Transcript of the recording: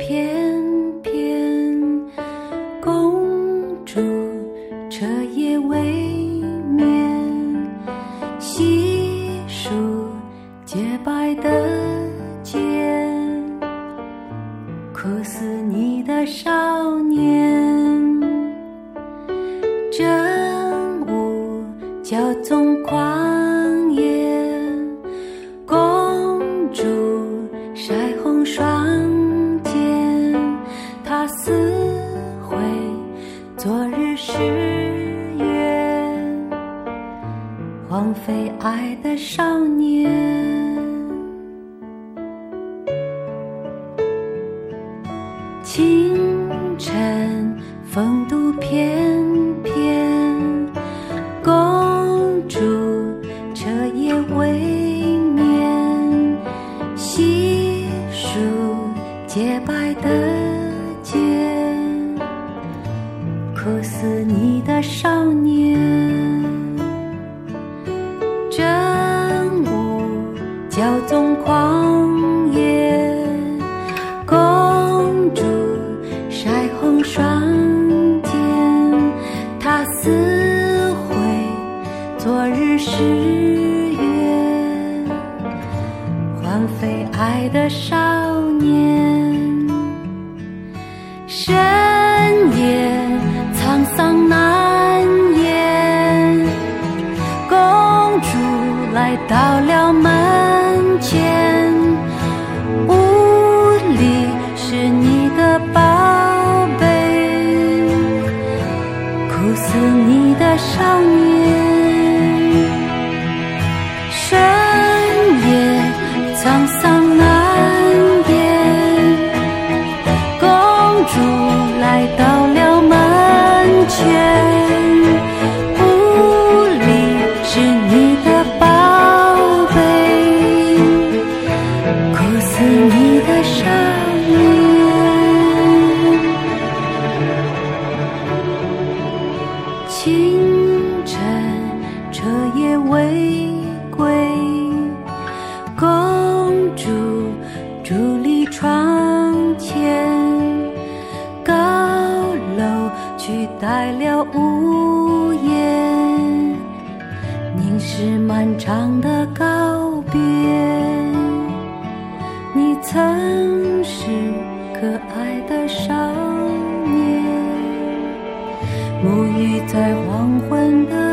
翩翩，公主彻夜未眠，细数洁白的肩，哭死你的少年。正午骄纵狂野，公主腮红双肩，她思回昨日誓言，荒废爱的少年。清晨风度翩翩，公主彻夜未眠，细数洁白的肩，哭死你的少年。正午骄纵狂野，公主腮红双肩，她思回昨日誓言，荒废爱的少年。深夜沧桑难言，公主来到了门前，屋里是你的宝贝，哭死你的少年。深夜沧桑难言，公主来到了门前，屋里是你的宝贝，哭死你的少年。清晨彻夜未归，公主伫立窗前，高楼取代了屋檐，凝视漫长的告别。你曾是可爱的少年，沐浴在黄昏的